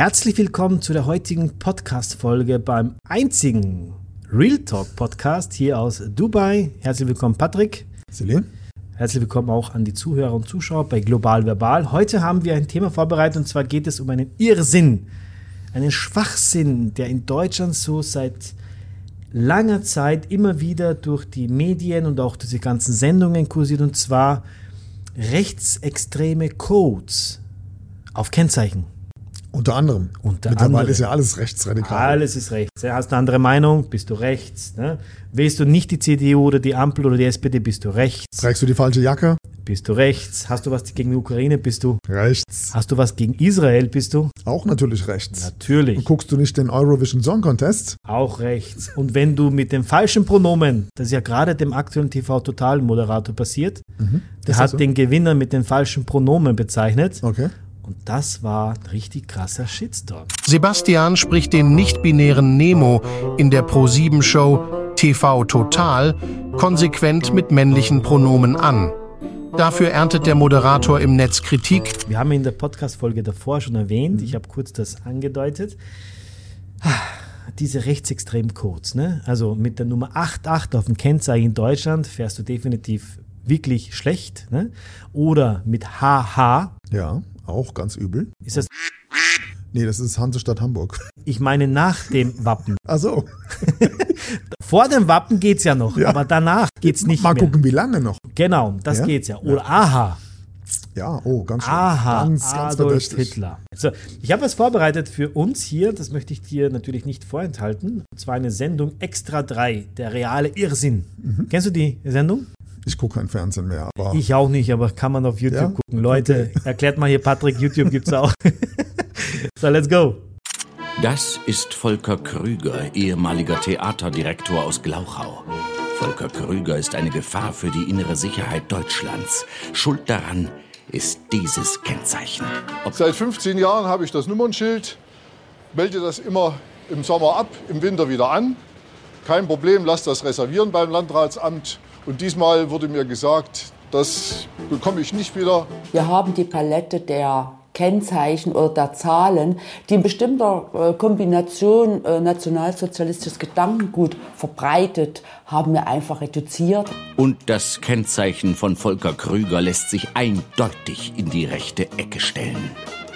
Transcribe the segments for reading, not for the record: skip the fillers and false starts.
Herzlich willkommen zu der heutigen Podcast-Folge beim einzigen Real Talk Podcast hier aus Dubai. Herzlich willkommen, Patrick. Salut. Herzlich willkommen auch an die Zuhörer und Zuschauer bei Global Verbal. Heute haben wir ein Thema vorbereitet und zwar geht es um einen Irrsinn, einen Schwachsinn, der in Deutschland so seit langer Zeit immer wieder durch die Medien und auch diese ganzen Sendungen kursiert, und zwar rechtsextreme Codes auf Kennzeichen. Unter anderem. Mittlerweile ist ja alles rechtsradikal. Alles ist rechts. Ja, hast du eine andere Meinung, bist du rechts. Ne? Wählst du nicht die CDU oder die Ampel oder die SPD, bist du rechts. Trägst du die falsche Jacke? Bist du rechts. Hast du was gegen die Ukraine, bist du rechts. Hast du was gegen Israel, bist du auch natürlich rechts. Natürlich. Und guckst du nicht den Eurovision Song Contest? Auch rechts. Und wenn du mit dem falschen Pronomen, das ist ja gerade dem aktuellen TV-Total-Moderator passiert, der hat den Gewinner mit den falschen Pronomen bezeichnet. Okay. Und das war ein richtig krasser Shitstorm. Sebastian spricht den nicht-binären Nemo in der Pro7-Show TV Total konsequent mit männlichen Pronomen an. Dafür erntet der Moderator im Netz Kritik. Wir haben in der Podcast-Folge davor schon erwähnt, ich habe kurz das angedeutet, diese rechtsextremen Codes, ne? Also mit der Nummer 88 auf dem Kennzeichen in Deutschland fährst du definitiv wirklich schlecht, ne? Oder mit HH. Ja, auch ganz übel. Ist das? Nee, das ist Hansestadt Hamburg. Ich meine nach dem Wappen. Ach so. Vor dem Wappen geht's ja noch, aber danach geht's nicht mehr. Mal gucken, wie lange noch. Genau, das geht's ja. Oder AHA. Ja, oh, ganz schön. AHA, ganz Adolf Hitler. So, ich habe was vorbereitet für uns hier, das möchte ich dir natürlich nicht vorenthalten. Und zwar eine Sendung Extra 3, der reale Irrsinn. Kennst du die Sendung? Ich gucke kein Fernsehen mehr. Aber ich auch nicht, aber kann man auf YouTube gucken. Leute, erklärt mal hier Patrick, YouTube gibt's auch. So, let's go. Das ist Volker Krüger, ehemaliger Theaterdirektor aus Glauchau. Volker Krüger ist eine Gefahr für die innere Sicherheit Deutschlands. Schuld daran ist dieses Kennzeichen. Seit 15 Jahren habe ich das Nummernschild, melde das immer im Sommer ab, im Winter wieder an. Kein Problem, lass das reservieren beim Landratsamt. Und diesmal wurde mir gesagt, das bekomme ich nicht wieder. Wir haben die Palette der Kennzeichen oder der Zahlen, die in bestimmter Kombination nationalsozialistisches Gedankengut verbreitet, haben wir einfach reduziert. Und das Kennzeichen von Volker Krüger lässt sich eindeutig in die rechte Ecke stellen.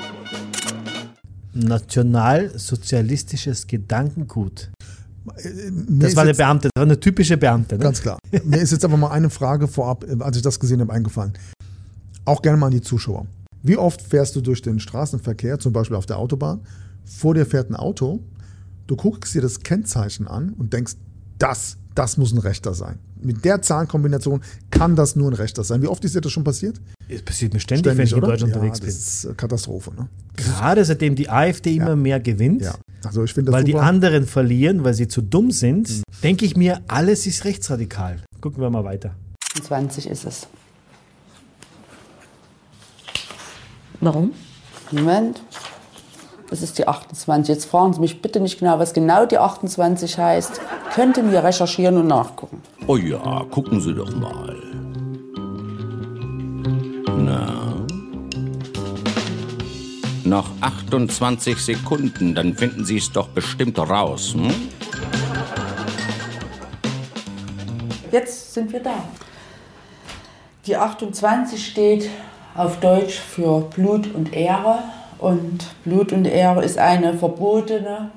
Nationalsozialistisches Gedankengut. Das war der Beamte, das war eine typische Beamte. Ne? Ganz klar. Mir ist jetzt aber mal eine Frage vorab, als ich das gesehen habe, eingefallen. Auch gerne mal an die Zuschauer. Wie oft fährst du durch den Straßenverkehr, zum Beispiel auf der Autobahn, vor dir fährt ein Auto, du guckst dir das Kennzeichen an und denkst, das muss ein Rechter sein. Mit der Zahlenkombination kann das nur ein Rechter sein. Wie oft ist dir das schon passiert? Es passiert mir ständig, wenn ich in Deutschland unterwegs bin. Das ist Katastrophe. Ne? Gerade seitdem die AfD immer mehr gewinnt, also ich finde das weil super. Die anderen verlieren, weil sie zu dumm sind, denke ich mir, alles ist rechtsradikal. Gucken wir mal weiter. 20 ist es. Warum? Moment. Das ist die 28. Jetzt fragen Sie mich bitte nicht genau, was genau die 28 heißt. Könnten wir recherchieren und nachgucken. Oh ja, gucken Sie doch mal. Na? Noch 28 Sekunden, dann finden Sie es doch bestimmt raus, hm? Jetzt sind wir da. Die 28 steht auf Deutsch für Blut und Ehre. Und Blut und Ehre ist eine verbotene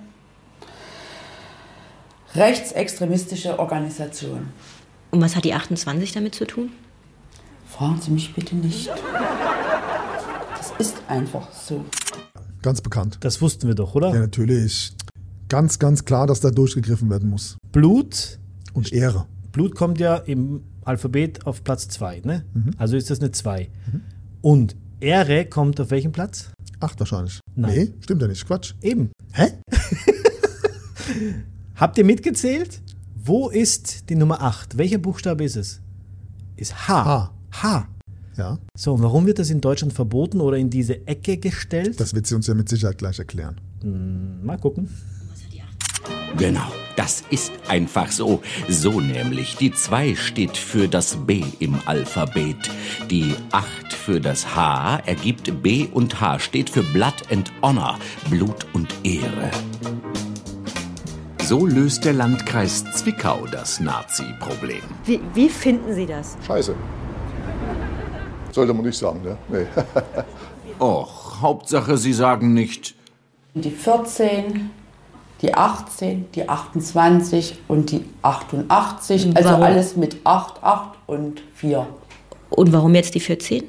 rechtsextremistische Organisation. Und was hat die 28 damit zu tun? Fragen Sie mich bitte nicht. Das ist einfach so. Ganz bekannt. Das wussten wir doch, oder? Ja, natürlich. Ganz, ganz klar, dass da durchgegriffen werden muss. Blut und Ehre. Blut kommt ja im Alphabet auf Platz 2, ne? Also ist das eine 2. Und Ehre kommt auf welchem Platz? 8 wahrscheinlich. Nein. Nee, stimmt ja nicht. Quatsch. Eben. Hä? Habt ihr mitgezählt? Wo ist die Nummer 8? Welcher Buchstabe ist es? Ist H. H. Ja. So, und warum wird das in Deutschland verboten oder in diese Ecke gestellt? Das wird sie uns ja mit Sicherheit gleich erklären. Mal gucken. Genau, Das ist einfach so. So nämlich. Die 2 steht für das B im Alphabet. Die 8 für das H ergibt B und H, steht für Blood and Honor, Blut und Ehre. So löst der Landkreis Zwickau das Nazi-Problem. Wie finden Sie das? Scheiße. Sollte man nicht sagen, ne? Nee. Och, Hauptsache, Sie sagen nicht. Die 14, die 18, die 28 und die 88. Also Warum? alles mit 8, 8 und 4. Und warum jetzt die 14?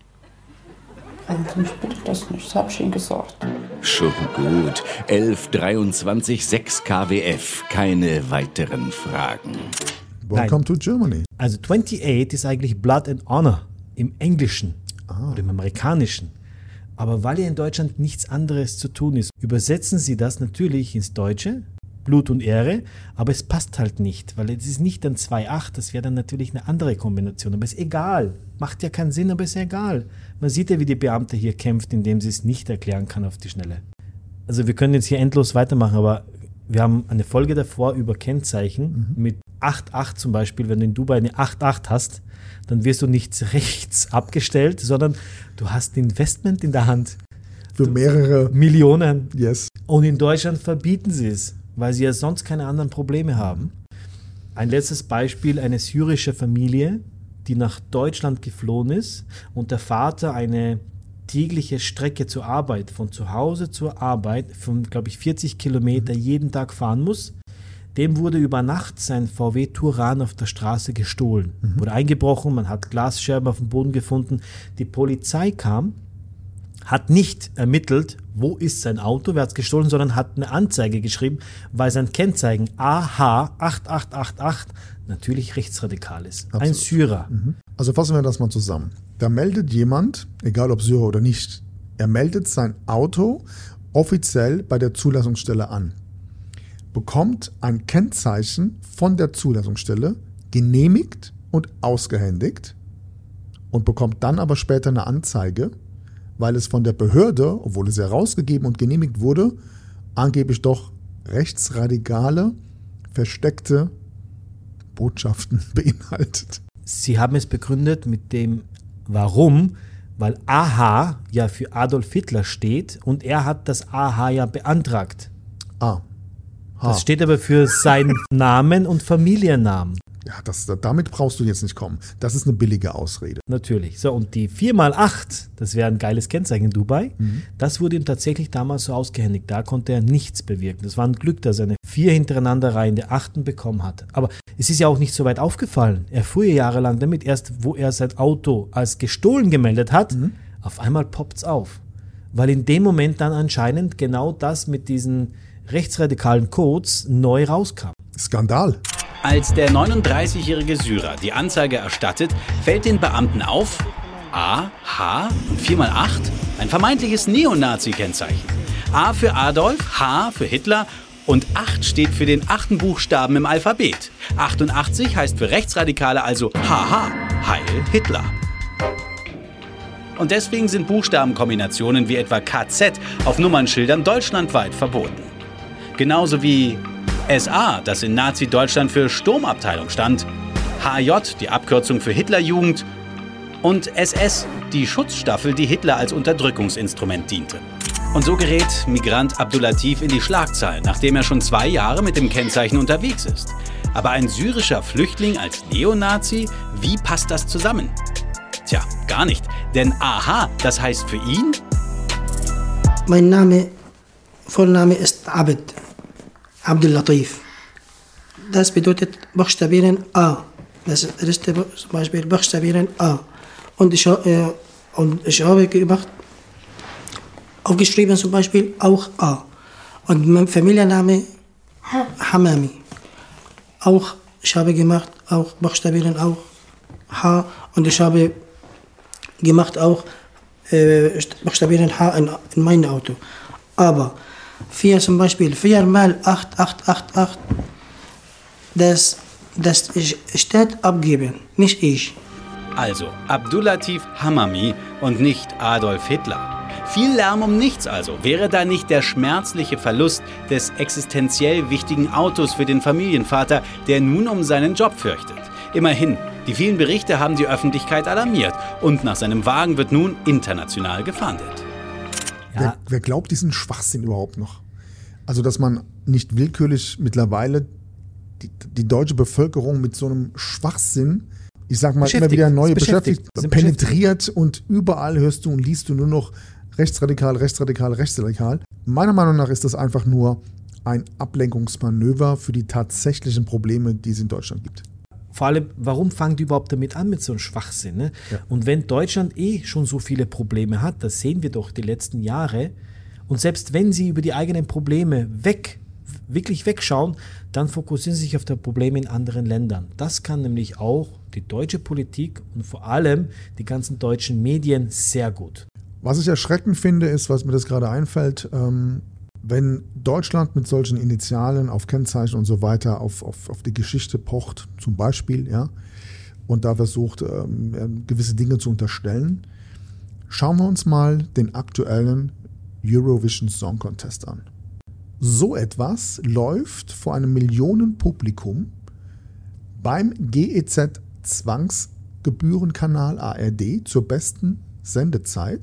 Also mich bitte das nicht, das habe ich Ihnen gesagt. Schon gut. 11, 23, 6 KWF. Keine weiteren Fragen. Welcome to Germany. Also 28 ist eigentlich Blood and Honor im Englischen oder im Amerikanischen. Aber weil ja in Deutschland nichts anderes zu tun ist, übersetzen sie das natürlich ins Deutsche, Blut und Ehre, aber es passt halt nicht, weil es ist nicht dann 2,8, das wäre dann natürlich eine andere Kombination, aber ist egal, macht ja keinen Sinn, aber ist egal. Man sieht ja, wie die Beamte hier kämpft, indem sie es nicht erklären kann auf die Schnelle. Also wir können jetzt hier endlos weitermachen, aber wir haben eine Folge davor über Kennzeichen mit 8,8 zum Beispiel, wenn du in Dubai eine 8,8 hast, dann wirst du nicht rechts abgestellt, sondern du hast ein Investment in der Hand. Für mehrere Millionen. Yes. Und in Deutschland verbieten sie es, weil sie ja sonst keine anderen Probleme haben. Ein letztes Beispiel, eine syrische Familie, die nach Deutschland geflohen ist und der Vater eine tägliche Strecke zur Arbeit, von zu Hause zur Arbeit, von, glaube ich, 40 Kilometer jeden Tag fahren muss. Dem wurde über Nacht sein VW Touran auf der Straße gestohlen. Wurde eingebrochen, man hat Glasscherben auf dem Boden gefunden. Die Polizei kam, hat nicht ermittelt, wo ist sein Auto, wer hat es gestohlen, sondern hat eine Anzeige geschrieben, weil sein Kennzeichen AH8888 natürlich rechtsradikal ist. Absolut. Ein Syrer. Also fassen wir das mal zusammen. Da meldet jemand, egal ob Syrer oder nicht, er meldet sein Auto offiziell bei der Zulassungsstelle an, bekommt ein Kennzeichen von der Zulassungsstelle genehmigt und ausgehändigt und bekommt dann aber später eine Anzeige, weil es von der Behörde, obwohl es herausgegeben und genehmigt wurde, angeblich doch rechtsradikale, versteckte Botschaften beinhaltet. Sie haben es begründet mit dem Warum, weil AH ja für Adolf Hitler steht und er hat das AH ja beantragt. Das steht aber für seinen Namen und Familiennamen. Ja, damit brauchst du jetzt nicht kommen. Das ist eine billige Ausrede. Natürlich. So, und die 4x8, das wäre ein geiles Kennzeichen in Dubai, das wurde ihm tatsächlich damals so ausgehändigt. Da konnte er nichts bewirken. Das war ein Glück, dass er eine 4 hintereinander reihende 8 bekommen hat. Aber es ist ja auch nicht so weit aufgefallen. Er fuhr jahrelang damit, erst wo er sein Auto als gestohlen gemeldet hat, auf einmal poppt es auf. Weil in dem Moment dann anscheinend genau das mit diesen rechtsradikalen Codes neu rauskam. Skandal. Als der 39-jährige Syrer die Anzeige erstattet, fällt den Beamten auf: A, H und 4x8, ein vermeintliches Neonazi-Kennzeichen. A für Adolf, H für Hitler und 8 steht für den 8. Buchstaben im Alphabet. 88 heißt für Rechtsradikale also HH, Heil Hitler. Und deswegen sind Buchstabenkombinationen wie etwa KZ auf Nummernschildern deutschlandweit verboten. Genauso wie SA, das in Nazi-Deutschland für Sturmabteilung stand, HJ, die Abkürzung für Hitlerjugend, und SS, die Schutzstaffel, die Hitler als Unterdrückungsinstrument diente. Und so gerät Migrant Abdulatif in die Schlagzeilen, nachdem er schon 2 Jahre mit dem Kennzeichen unterwegs ist. Aber ein syrischer Flüchtling als Neonazi, wie passt das zusammen? Tja, gar nicht, denn AH, das heißt für ihn: Mein Vorname ist Abdulatif. Das bedeutet Buchstabieren A. Das erste zum Beispiel Buchstabieren A. Und ich habe gemacht, aufgeschrieben zum Beispiel auch A. Und mein Familienname Hamami. Auch ich habe gemacht, auch Buchstabieren auch H. Und ich habe gemacht auch Buchstabieren H in mein Auto. Aber 4 zum Beispiel, 4 mal 8, 8, 8, 8, das steht abgeben, nicht ich. Also Abdulatif Hamami und nicht Adolf Hitler. Viel Lärm um nichts also. Wäre da nicht der schmerzliche Verlust des existenziell wichtigen Autos für den Familienvater, der nun um seinen Job fürchtet? Immerhin, die vielen Berichte haben die Öffentlichkeit alarmiert und nach seinem Wagen wird nun international gefahndet. Ja. Wer glaubt diesen Schwachsinn überhaupt noch? Also, dass man nicht willkürlich mittlerweile die deutsche Bevölkerung mit so einem Schwachsinn, ich sag mal, immer wieder neue penetriert und überall hörst du und liest du nur noch rechtsradikal. Meiner Meinung nach ist das einfach nur ein Ablenkungsmanöver für die tatsächlichen Probleme, die es in Deutschland gibt. Vor allem, warum fangen die überhaupt damit an mit so einem Schwachsinn? Ne? Ja. Und wenn Deutschland schon so viele Probleme hat, das sehen wir doch die letzten Jahre, und selbst wenn sie über die eigenen Probleme wirklich wegschauen, dann fokussieren sie sich auf die Probleme in anderen Ländern. Das kann nämlich auch die deutsche Politik und vor allem die ganzen deutschen Medien sehr gut. Was ich erschreckend finde, ist, was mir das gerade einfällt, wenn Deutschland mit solchen Initialen auf Kennzeichen und so weiter auf die Geschichte pocht, zum Beispiel, ja, und da versucht, gewisse Dinge zu unterstellen, schauen wir uns mal den aktuellen Eurovision Song Contest an. So etwas läuft vor einem Millionenpublikum beim GEZ Zwangsgebührenkanal ARD zur besten Sendezeit.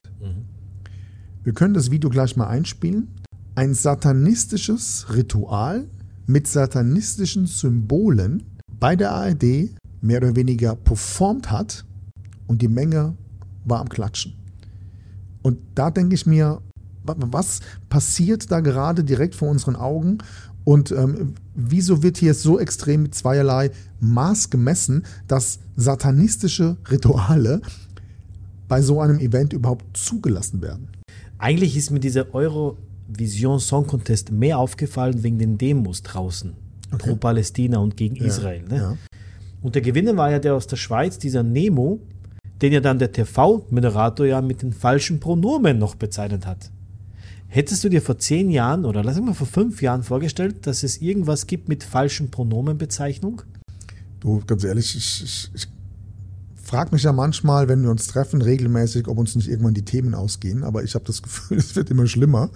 Wir können das Video gleich mal einspielen. Ein satanistisches Ritual mit satanistischen Symbolen bei der ARD mehr oder weniger performt hat und die Menge war am Klatschen. Und da denke ich mir, was passiert da gerade direkt vor unseren Augen und wieso wird hier so extrem mit zweierlei Maß gemessen, dass satanistische Rituale bei so einem Event überhaupt zugelassen werden? Eigentlich ist mir dieser Eurovision Song Contest mehr aufgefallen wegen den Demos draußen pro Palästina und gegen Israel. Ne? Ja. Und der Gewinner war ja der aus der Schweiz, dieser Nemo, den ja dann der TV-Moderator ja mit den falschen Pronomen noch bezeichnet hat. Hättest du dir vor 10 Jahren oder lass mal vor 5 Jahren vorgestellt, dass es irgendwas gibt mit falschen Pronomenbezeichnung? Du, ganz ehrlich, ich frage mich ja manchmal, wenn wir uns treffen, regelmäßig, ob uns nicht irgendwann die Themen ausgehen. Aber ich habe das Gefühl, es wird immer schlimmer.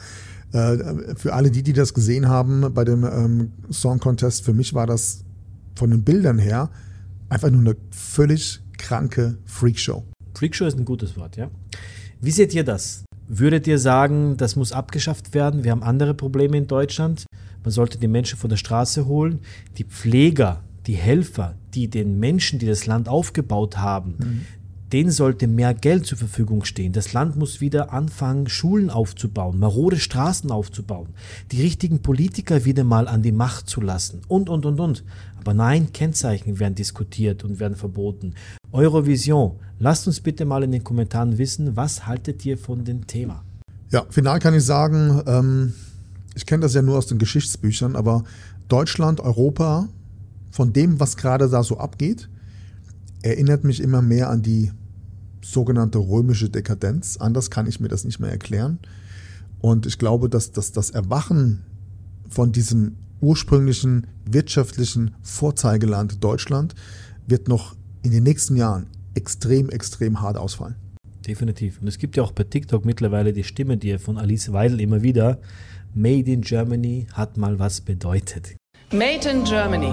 Für alle die das gesehen haben bei dem Song Contest, für mich war das von den Bildern her einfach nur eine völlig kranke Freakshow. Freakshow ist ein gutes Wort, ja. Wie seht ihr das? Würdet ihr sagen, das muss abgeschafft werden? Wir haben andere Probleme in Deutschland. Man sollte die Menschen von der Straße holen. Die Pfleger, die Helfer, die den Menschen, die das Land aufgebaut haben, denen sollte mehr Geld zur Verfügung stehen. Das Land muss wieder anfangen, Schulen aufzubauen, marode Straßen aufzubauen, die richtigen Politiker wieder mal an die Macht zu lassen und. Aber nein, Kennzeichen werden diskutiert und werden verboten. Eurovision, lasst uns bitte mal in den Kommentaren wissen, was haltet ihr von dem Thema? Ja, final kann ich sagen, ich kenne das ja nur aus den Geschichtsbüchern, aber Deutschland, Europa, von dem, was gerade da so abgeht, erinnert mich immer mehr an die sogenannte römische Dekadenz. Anders kann ich mir das nicht mehr erklären. Und ich glaube, dass das Erwachen von diesem ursprünglichen wirtschaftlichen Vorzeigeland Deutschland wird noch in den nächsten Jahren extrem, extrem hart ausfallen. Definitiv. Und es gibt ja auch bei TikTok mittlerweile die Stimme, die von Alice Weidel immer wieder, Made in Germany hat mal was bedeutet. Made in Germany,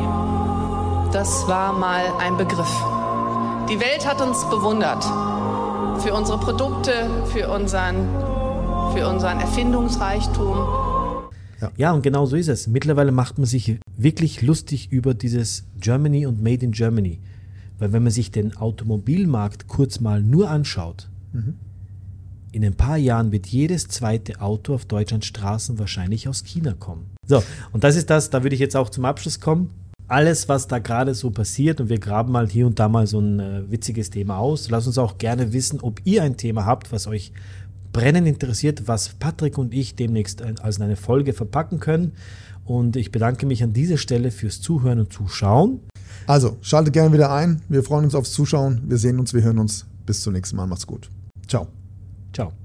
das war mal ein Begriff. Die Welt hat uns bewundert für unsere Produkte, für unseren Erfindungsreichtum. Ja, und genau so ist es. Mittlerweile macht man sich wirklich lustig über dieses Germany und Made in Germany. Weil wenn man sich den Automobilmarkt kurz mal nur anschaut, in ein paar Jahren wird jedes zweite Auto auf Deutschlands Straßen wahrscheinlich aus China kommen. So, und das ist das, da würde ich jetzt auch zum Abschluss kommen. Alles, was da gerade so passiert, und wir graben mal hier und da mal so ein witziges Thema aus. Lasst uns auch gerne wissen, ob ihr ein Thema habt, was euch brennend interessiert, was Patrick und ich demnächst als eine Folge verpacken können. Und ich bedanke mich an dieser Stelle fürs Zuhören und Zuschauen. Also, schaltet gerne wieder ein. Wir freuen uns aufs Zuschauen. Wir sehen uns, wir hören uns. Bis zum nächsten Mal. Macht's gut. Ciao. Ciao.